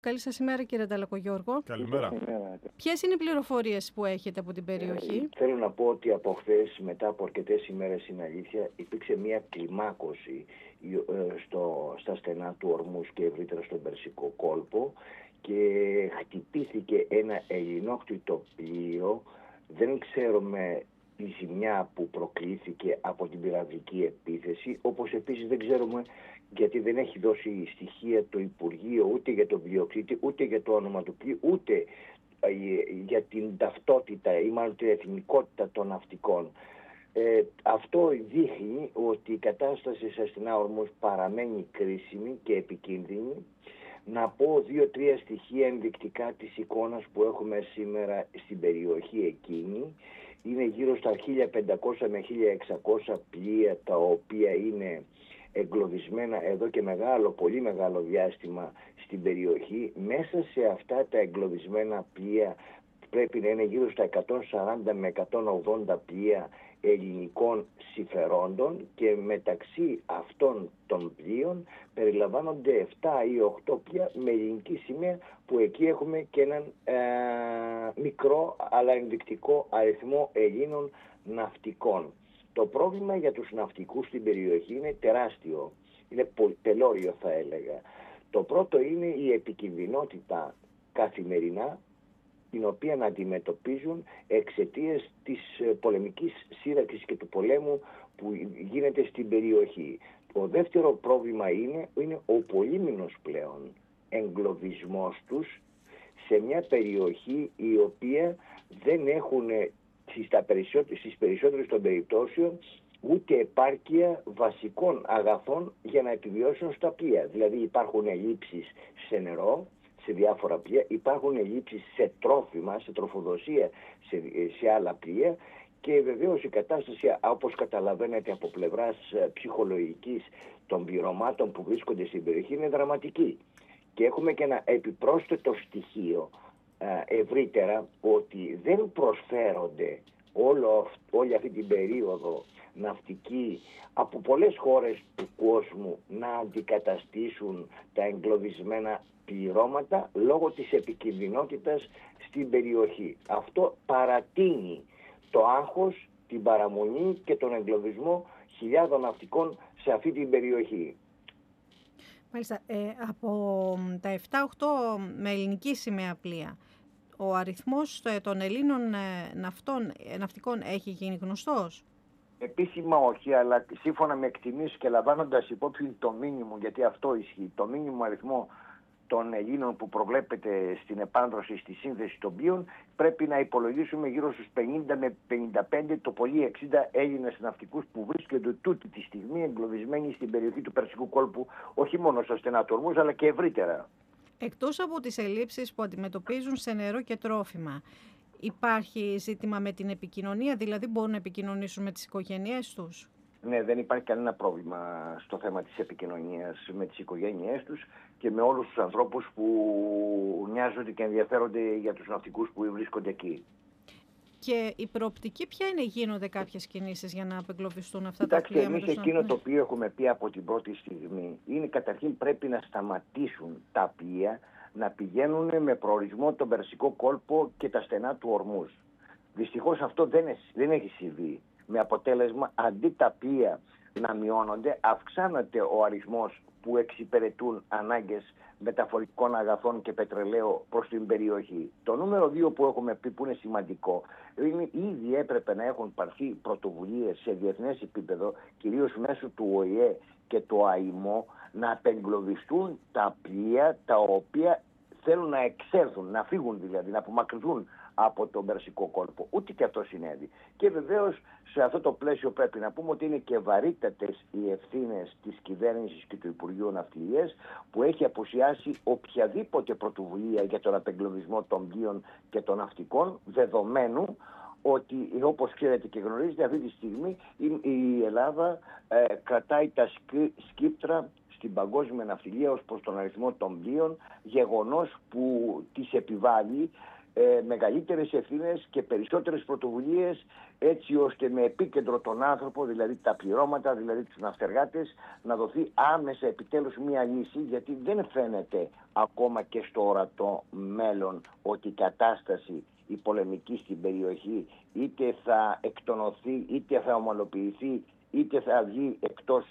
Καλή σας ημέρα, κύριε Νταλακογιώργο. Καλημέρα. Ποιες είναι οι πληροφορίες που έχετε από την περιοχή? Θέλω να πω ότι από χθες, μετά από αρκετές ημέρες, στην αλήθεια, υπήρξε μια κλιμάκωση στα στενά του Ορμούς και ευρύτερα στον Περσικό κόλπο και χτυπήθηκε ένα ελληνόκτητο πλοίο. Δεν ξέρουμε τη ζημιά που προκλήθηκε από την πυραυλική επίθεση, όπως επίσης δεν ξέρουμε, γιατί δεν έχει δώσει στοιχεία το Υπουργείο ούτε για τον πλειοκτήτη, ούτε για το όνομα του πλοίου, ούτε για την ταυτότητα ή μάλλον την εθνικότητα των ναυτικών. Αυτό δείχνει ότι η κατάσταση στα στενά Ορμούς παραμένει κρίσιμη και επικίνδυνη. Να πω 2-3 στοιχεία ενδεικτικά της εικόνας που έχουμε σήμερα στην περιοχή εκείνη. Είναι γύρω στα 1500 με 1600 πλοία τα οποία είναι εγκλωβισμένα εδώ και πολύ μεγάλο διάστημα στην περιοχή. Μέσα σε αυτά τα εγκλωβισμένα πλοία πρέπει να είναι γύρω στα 140 με 180 πλοία ελληνικών συμφερόντων και μεταξύ αυτών των πλοίων περιλαμβάνονται 7 ή 8 πλοία με ελληνική σημαία, που εκεί έχουμε και έναν μικρό αλλά ενδεικτικό αριθμό Ελλήνων ναυτικών. Το πρόβλημα για τους ναυτικούς στην περιοχή είναι τεράστιο, είναι πολυτελώριο θα έλεγα. Το πρώτο είναι η επικινδυνότητα καθημερινά, την οποία να αντιμετωπίζουν εξαιτίας της πολεμικής σύραξης και του πολέμου που γίνεται στην περιοχή. Το δεύτερο πρόβλημα είναι ο πολύμηνος πλέον εγκλωβισμός τους σε μια περιοχή η οποία δεν έχουν στις περισσότερες των περιπτώσεων ούτε επάρκεια βασικών αγαθών για να επιβιώσουν στα πλοία. Δηλαδή υπάρχουν ελλείψεις σε νερό, σε διάφορα πλοία, υπάρχουν ελλείψεις σε τρόφιμα, σε τροφοδοσία σε άλλα πλοία και βεβαίως η κατάσταση, όπως καταλαβαίνετε από πλευράς ψυχολογικής των πληρωμάτων που βρίσκονται στην περιοχή, είναι δραματική. Και έχουμε και ένα επιπρόσθετο στοιχείο ευρύτερα, ότι δεν προσφέρονται όλη αυτή την περίοδο ναυτικοί από πολλές χώρες του κόσμου να αντικαταστήσουν τα εγκλωβισμένα πληρώματα λόγω της επικινδυνότητας στην περιοχή. Αυτό παρατείνει το άγχος, την παραμονή και τον εγκλωβισμό χιλιάδων ναυτικών σε αυτή την περιοχή. Μάλιστα, από τα 7-8 με ελληνική σημαία πλοία, ο αριθμός των Ελλήνων ναυτικών έχει γίνει γνωστός? Επίσημα όχι, αλλά σύμφωνα με εκτιμήσεις και λαμβάνοντας υπόψη το μήνυμο, γιατί αυτό ισχύει, το μήνυμο αριθμό των Ελλήνων που προβλέπεται στην επάνδρωση στη σύνδεση των πλοίων, πρέπει να υπολογίσουμε γύρω στους 50 με 55, το πολύ 60 Έλληνες ναυτικούς που βρίσκονται τούτη τη στιγμή εγκλωβισμένοι στην περιοχή του Περσικού κόλπου, όχι μόνο στα στενά του Ορμούς, αλλά και ευρύτερα. Εκτός από τις ελλείψεις που αντιμετωπίζουν σε νερό και τρόφιμα, υπάρχει ζήτημα με την επικοινωνία, δηλαδή μπορούν να επικοινωνήσουν με τις οικογένειές τους? Ναι, δεν υπάρχει κανένα πρόβλημα στο θέμα της επικοινωνίας με τις οικογένειές τους και με όλους τους ανθρώπους που νοιάζονται και ενδιαφέρονται για τους ναυτικούς που βρίσκονται εκεί. Και η προοπτική ποια είναι? Γίνονται κάποιες κινήσεις για να απεγκλωβιστούν αυτά τα πλοία? Κοιτάξτε, εμείς εκείνο το οποίο έχουμε πει από την πρώτη στιγμή είναι καταρχήν πρέπει να σταματήσουν τα πλοία να πηγαίνουν με προορισμό τον Περσικό κόλπο και τα στενά του Ορμούς. Δυστυχώς αυτό δεν έχει συμβεί. Με αποτέλεσμα, αντί τα πλοία να μειώνονται, αυξάνεται ο αριθμός που εξυπηρετούν ανάγκες μεταφορικών αγαθών και πετρελαίου προς την περιοχή. Το νούμερο 2 που έχουμε πει, που είναι σημαντικό, είναι ήδη έπρεπε να έχουν πάρθει πρωτοβουλίες σε διεθνές επίπεδο, κυρίως μέσω του ΟΗΕ και του ΑΙΜΟ, να απεγκλωβιστούν τα πλοία τα οποία θέλουν να εξέλθουν, να φύγουν δηλαδή, να απομακρυνθούν από τον Περσικό κόλπο. Ούτε και αυτό συνέβη. Και βεβαίως σε αυτό το πλαίσιο πρέπει να πούμε ότι είναι και βαρύτατες οι ευθύνες της κυβέρνησης και του Υπουργείου Ναυτιλίας, που έχει απουσιάσει οποιαδήποτε πρωτοβουλία για τον απεγκλωβισμό των πλοίων και των ναυτικών, δεδομένου ότι, όπως ξέρετε και γνωρίζετε, αυτή τη στιγμή η Ελλάδα κρατάει τα σκύπτρα στην παγκόσμια ναυτιλία ως προς τον αριθμό των πλοίων, γεγονός που της επιβάλλει μεγαλύτερες ευθύνες και περισσότερες πρωτοβουλίες, έτσι ώστε με επίκεντρο τον άνθρωπο, δηλαδή τα πληρώματα, δηλαδή τους ναυτεργάτες, να δοθεί άμεσα επιτέλους μία λύση, γιατί δεν φαίνεται ακόμα και στο ορατό μέλλον ότι η κατάσταση η πολεμική στην περιοχή είτε θα εκτονωθεί, είτε θα ομαλοποιηθεί, είτε θα βγει εκτός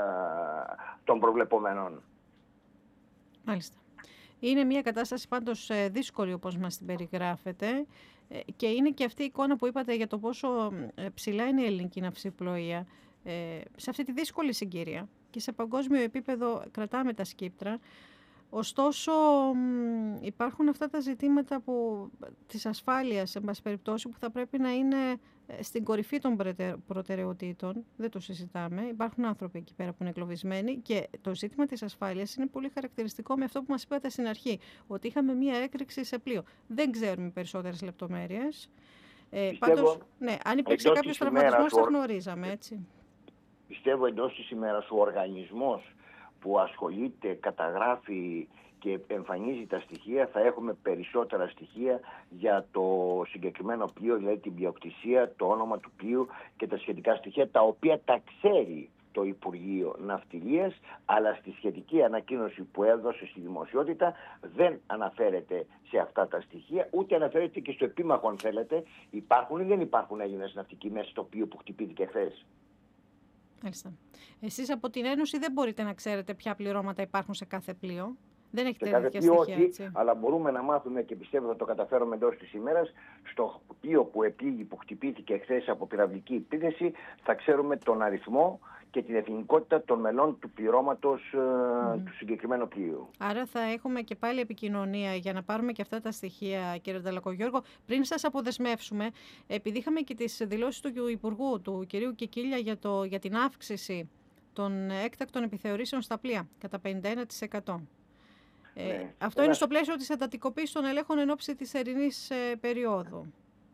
των προβλεπωμένων. Μάλιστα. Είναι μια κατάσταση πάντως δύσκολη όπως μας την περιγράφετε, και είναι και αυτή η εικόνα που είπατε για το πόσο ψηλά είναι η ελληνική ναυσιπλοεία σε αυτή τη δύσκολη συγκυρία, και σε παγκόσμιο επίπεδο κρατάμε τα σκύπτρα. Ωστόσο υπάρχουν αυτά τα ζητήματα της ασφάλειας, σε πάση περιπτώσει, που θα πρέπει να είναι στην κορυφή των προτεραιοτήτων. Δεν το συζητάμε. Υπάρχουν άνθρωποι εκεί πέρα που είναι εγκλωβισμένοι, και το ζήτημα της ασφάλειας είναι πολύ χαρακτηριστικό με αυτό που μας είπατε στην αρχή, ότι είχαμε μία έκρηξη σε πλοίο. Δεν ξέρουμε περισσότερες λεπτομέρειες. Πάντως, ναι, αν υπήρξε κάποιος τραυματισμός θα γνωρίζαμε, έτσι. Πιστεύω εντός της ημέρας ο οργανισμός που ασχολείται, καταγράφει και εμφανίζει τα στοιχεία, θα έχουμε περισσότερα στοιχεία για το συγκεκριμένο πλοίο, δηλαδή την πλειοκτησία, το όνομα του πλοίου και τα σχετικά στοιχεία, τα οποία τα ξέρει το Υπουργείο Ναυτιλίας, αλλά στη σχετική ανακοίνωση που έδωσε στη δημοσιότητα δεν αναφέρεται σε αυτά τα στοιχεία, ούτε αναφέρεται και στο επίμαχο, αν θέλετε, υπάρχουν ή δεν υπάρχουν Έλληνες ναυτικοί μέσα στο πλοίο που χτυπήθηκε χθες. Μάλιστα. Εσείς από την Ένωση δεν μπορείτε να ξέρετε ποια πληρώματα υπάρχουν σε κάθε πλοίο. Δεν έχετε σε κάθε τέτοια πλοίο στοιχεία, όχι, έτσι. αλλά μπορούμε να μάθουμε, και πιστεύω θα το καταφέρουμε εντός της ημέρας, στο πλοίο που επήγει, που χτυπήθηκε χθες από πυραυλική επίθεση, θα ξέρουμε τον αριθμό και την εθνικότητα των μελών του πληρώματος του συγκεκριμένου πλοίου. Άρα θα έχουμε και πάλι επικοινωνία για να πάρουμε και αυτά τα στοιχεία, κύριε Νταλακογιώργο. Πριν σας αποδεσμεύσουμε, επειδή είχαμε και τις δηλώσεις του Υπουργού, του κυρίου Κικίλια, για την αύξηση των έκτακτων επιθεωρήσεων στα πλοία κατά 51%. Αυτό είναι στο πλαίσιο της εντατικοποίησης των ελέγχων εν ώψη της ερηνής περίοδου.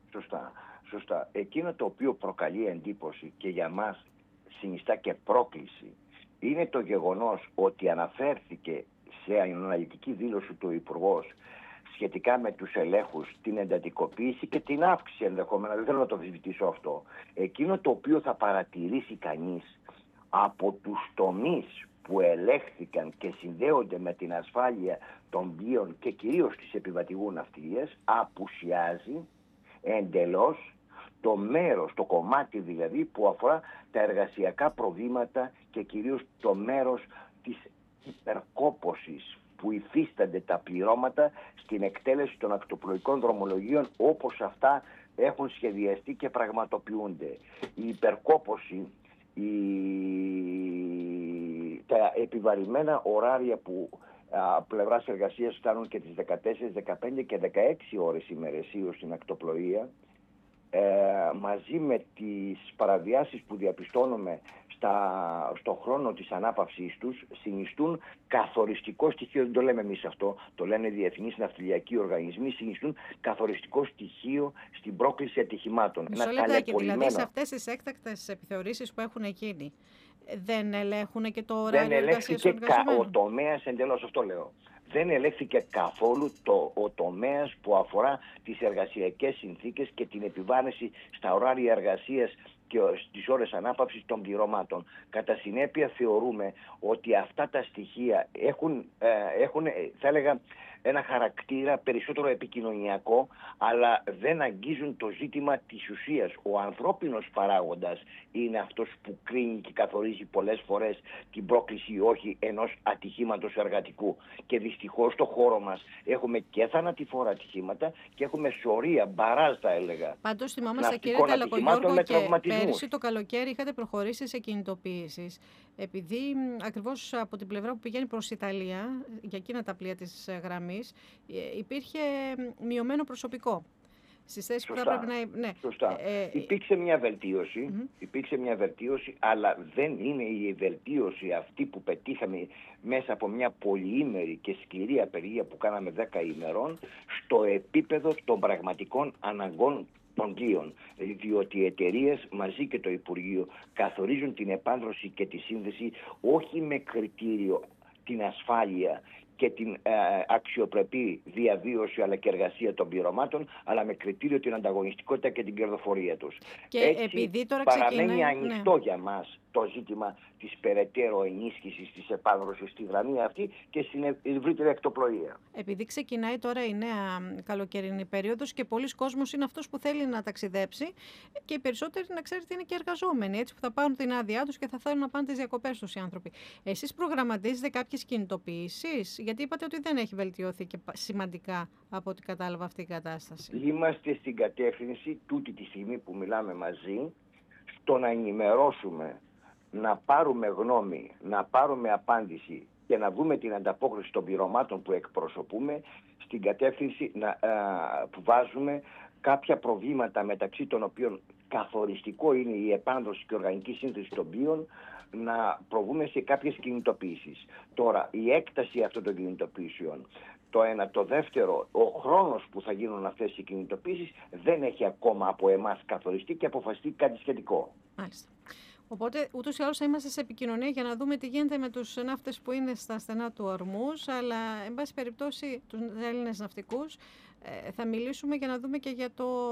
Σωστά. Εκείνο το οποίο προκαλεί εντύπωση και για μας συνιστά και πρόκληση είναι το γεγονός ότι αναφέρθηκε σε αναλυτική δήλωση του Υπουργός σχετικά με τους ελέγχους, την εντατικοποίηση και την αύξηση ενδεχόμενα. Δεν θέλω να το αμφισβητήσω αυτό. Εκείνο το οποίο θα παρατηρήσει κανείς από τους τομείς που ελέγχθηκαν και συνδέονται με την ασφάλεια των πλοίων και κυρίως της επιβατηγού ναυτιλίας, απουσιάζει εντελώς το μέρος, το κομμάτι δηλαδή που αφορά τα εργασιακά προβλήματα και κυρίως το μέρος της υπερκόπωσης που υφίστανται τα πληρώματα στην εκτέλεση των ακτοπλοϊκών δρομολογίων όπως αυτά έχουν σχεδιαστεί και πραγματοποιούνται. Η υπερκόπωση, τα επιβαρημένα ωράρια που πλευράς εργασίας φτάνουν και τις 14, 15 και 16 ώρες ημερησίως στην ακτοπλοεία, μαζί με τις παραβιάσεις που διαπιστώνουμε στο χρόνο της ανάπαυσής τους, συνιστούν καθοριστικό στοιχείο. Δεν το λέμε εμείς αυτό, το λένε διεθνείς ναυτιλιακοί οργανισμοί, συνιστούν καθοριστικό στοιχείο στην πρόκληση ατυχημάτων. Μισό λεπτάκι, δηλαδή σε αυτές τις έκτακτες επιθεωρήσεις που έχουν γίνει, δεν ελέγχουν και το ωράριο εργασίας των εργαζομένων? Δεν ελέγχθηκε ο τομέας εντελώς, αυτό λέω. Δεν ελέγχθηκε καθόλου ο τομέας που αφορά τις εργασιακές συνθήκες και την επιβάρυνση στα ωράρια εργασίας και στις ώρες ανάπαυσης των πληρωμάτων. Κατά συνέπεια θεωρούμε ότι αυτά τα στοιχεία έχουν θα έλεγα, ένα χαρακτήρα περισσότερο επικοινωνιακό, αλλά δεν αγγίζουν το ζήτημα της ουσίας. Ο ανθρώπινος παράγοντας είναι αυτός που κρίνει και καθορίζει πολλές φορές την πρόκληση ή όχι ενός ατυχήματος εργατικού. Και δυστυχώς στο χώρο μας έχουμε και θανατηφόρα ατυχήματα και έχουμε σωρία, μπαράζ θα έλεγα. Πάντως θυμάμαστε, κύριε Νταλακογιώργο, και πέρυσι το καλοκαίρι είχατε προχωρήσει σε κινητοποιήσεις. Επειδή ακριβώς από την πλευρά που πηγαίνει προς Ιταλία, για εκείνα τα πλοία της γραμμής, υπήρχε μειωμένο προσωπικό στις θέσεις που θα πρέπει να... Ναι. Σωστά. Υπήρξε μια βελτίωση, αλλά δεν είναι η βελτίωση αυτή που πετύχαμε μέσα από μια πολυήμερη και σκληρή απεργία που κάναμε 10 ημερών στο επίπεδο των πραγματικών αναγκών των πλοίων. Διότι οι εταιρείες μαζί και το Υπουργείο καθορίζουν την επάνδρωση και τη σύνδεση όχι με κριτήριο την ασφάλεια και την αξιοπρεπή διαβίωση αλλά και εργασία των πληρωμάτων, αλλά με κριτήριο την ανταγωνιστικότητα και την κερδοφορία τους. Και Έτσι επειδή τώρα παραμένει ανοιχτό για μας το ζήτημα της περαιτέρω ενίσχυσης της επάνδρωσης στη γραμμή αυτή και στην ευρύτερη ακτοπλοεία. Επειδή ξεκινάει τώρα η νέα καλοκαιρινή περίοδος και πολλοί κόσμος είναι αυτός που θέλει να ταξιδέψει και οι περισσότεροι, να ξέρετε, είναι και εργαζόμενοι, έτσι, που θα πάρουν την άδειά τους και θα θέλουν να πάνε τις διακοπές τους οι άνθρωποι. Εσείς προγραμματίζετε κάποιες κινητοποιήσεις, γιατί είπατε ότι δεν έχει βελτιωθεί και σημαντικά από ό,τι κατάλαβα αυτή η κατάσταση. Είμαστε στην κατεύθυνση τούτη τη στιγμή που μιλάμε μαζί στο να ενημερώσουμε, να πάρουμε γνώμη, να πάρουμε απάντηση και να δούμε την ανταπόκριση των πληρωμάτων που εκπροσωπούμε στην κατεύθυνση που βάζουμε κάποια προβλήματα, μεταξύ των οποίων καθοριστικό είναι η επάνδρωση και η οργανική σύνθεση των πλοίων, να προβούμε σε κάποιες κινητοποιήσεις. Τώρα, η έκταση αυτών των κινητοποιήσεων, το ένα. Το δεύτερο, ο χρόνος που θα γίνουν αυτές οι κινητοποιήσεις δεν έχει ακόμα από εμάς καθοριστεί και αποφασιστεί κάτι σχετικό. Μάλιστα. Οπότε, ούτως ή άλλως θα είμαστε σε επικοινωνία για να δούμε τι γίνεται με τους ναύτες που είναι στα στενά του Ορμούς, αλλά, εν πάση περιπτώσει, τους Έλληνες ναυτικούς θα μιλήσουμε για να δούμε και για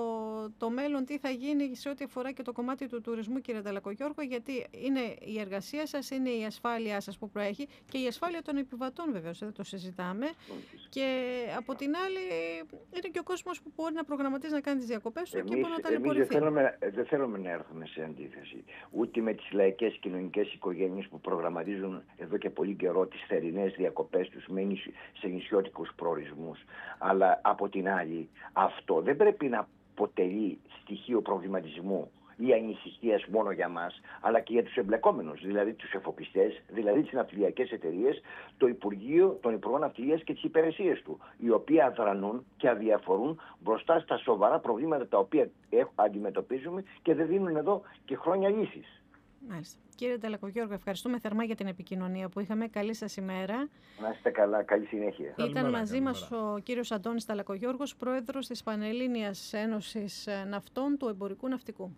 το μέλλον, τι θα γίνει σε ό,τι αφορά και το κομμάτι του τουρισμού, κύριε Ταλακογιώργο, γιατί είναι η εργασία σας, είναι η ασφάλειά σας που προέχει και η ασφάλεια των επιβατών, βεβαίως, δεν το συζητάμε. Και από την άλλη, είναι και ο κόσμος που μπορεί να προγραμματίζει να κάνει τις διακοπές του και μπορεί να ταλαιπωρηθεί. Δεν θέλουμε να έρθουμε σε αντίθεση ούτε με τις λαϊκές κοινωνικές οικογένειες που προγραμματίζουν εδώ και πολύ καιρό τις θερινές διακοπές τους σε νησιώτικους προορισμούς. Αλλά από την άλλη, αυτό δεν πρέπει να αποτελεί στοιχείο προβληματισμού ή ανησυχίας μόνο για μας, αλλά και για τους εμπλεκόμενους, δηλαδή τους εφοπλιστές, δηλαδή τις ναυτιλιακές εταιρείες, το Υπουργείο των Υπουργών Ναυτιλίας και τις υπηρεσίες του, οι οποίοι αδρανούν και αδιαφορούν μπροστά στα σοβαρά προβλήματα τα οποία αντιμετωπίζουμε και δεν δίνουν εδώ και χρόνια λύσεις. Μάλιστα. Κύριε Ταλακογιώργο, ευχαριστούμε θερμά για την επικοινωνία που είχαμε. Καλή σας ημέρα. Να είστε καλά, καλή συνέχεια. Ήταν μαζί μας ο κύριος Αντώνης Ταλακογιώργος, πρόεδρος της Πανελλήνιας Ένωσης Ναυτών του Εμπορικού Ναυτικού.